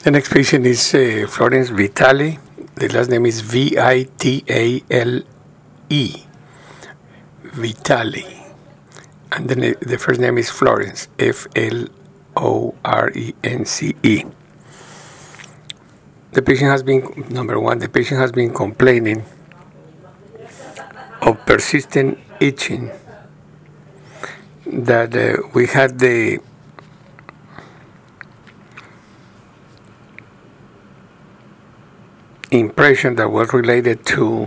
The next patient is Florence Vitale. The last name is Vitale. Vitale. And then the first name is Florence, Florence. The patient has been, number one, the patient has been complaining of persistent itching. That we had the impression that was related to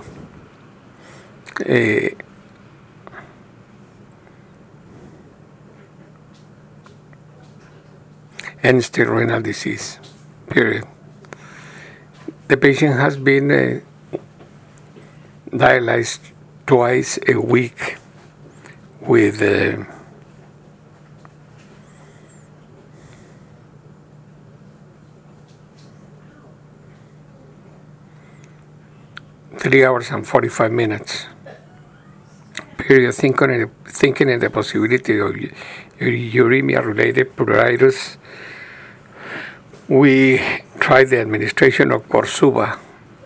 end-stage renal disease, period. The patient has been dialyzed twice a week with 3 hours and 45 minutes. Period. Thinking in the possibility of uremia-related pruritus, we tried the administration of Korsuva,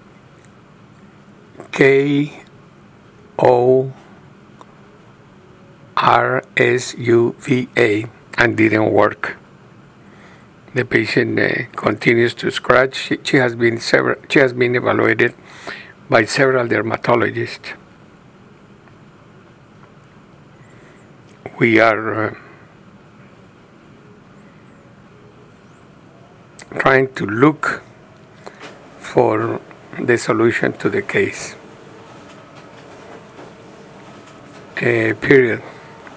KORSUVA, and didn't work. The patient continues to scratch. She has been evaluated by several dermatologists. We are trying to look for the solution to the case. Period.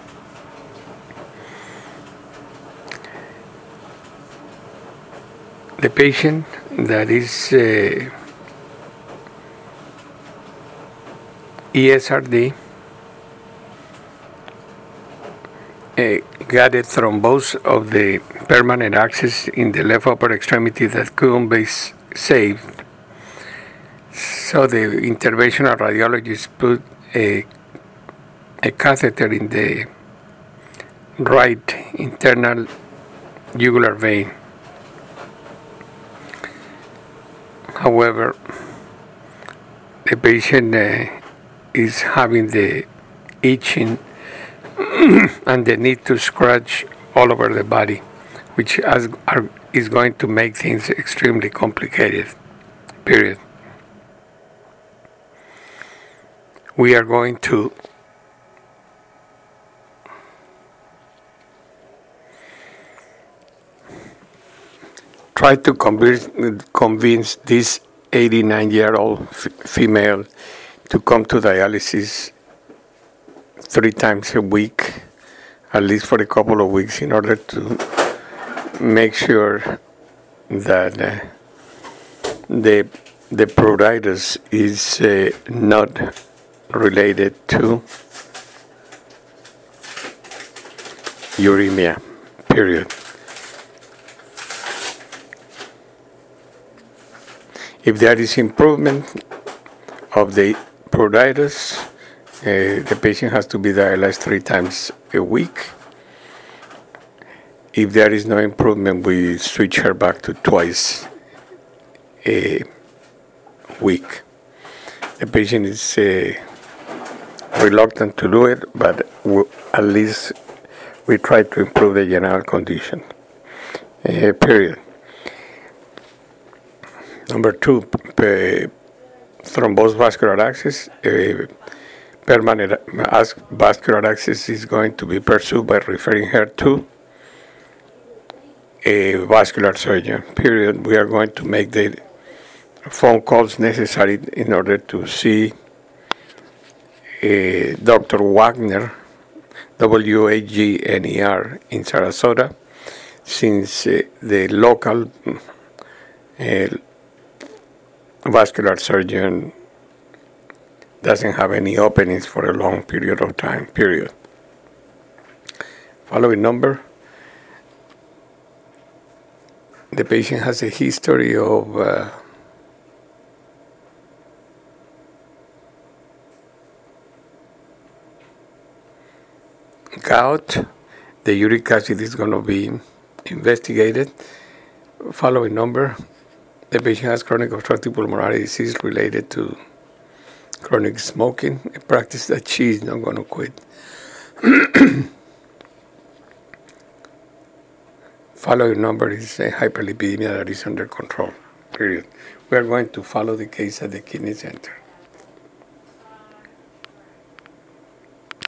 The patient that is ESRD got a thrombose of the permanent access in the left upper extremity that couldn't be saved. So the interventional radiologist put a catheter in the right internal jugular vein. However, the patient is having the itching and the need to scratch all over the body, which is going to make things extremely complicated, period. We are going to try to convince this 89-year-old female to come to dialysis 3 times a week, at least for a couple of weeks, in order to make sure that the pruritus is not related to uremia, period. If there is improvement of the pruritus, the patient has to be dialyzed 3 times a week. If there is no improvement, we switch her back to twice a week. The patient is reluctant to do it, but at least we try to improve the general condition. Period. Number 2, thrombosed vascular access. Permanent vascular access is going to be pursued by referring her to a vascular surgeon, period. We are going to make the phone calls necessary in order to see Dr. Wagner, Wagner in Sarasota, since the local vascular surgeon doesn't have any openings for a long period of time, period. Following number. The patient has a history of gout. The uric acid is going to be investigated. following number. The patient has chronic obstructive pulmonary disease related to chronic smoking, a practice that she is not going to quit. Following number is a hyperlipidemia that is under control, period. We are going to follow the case at the kidney center.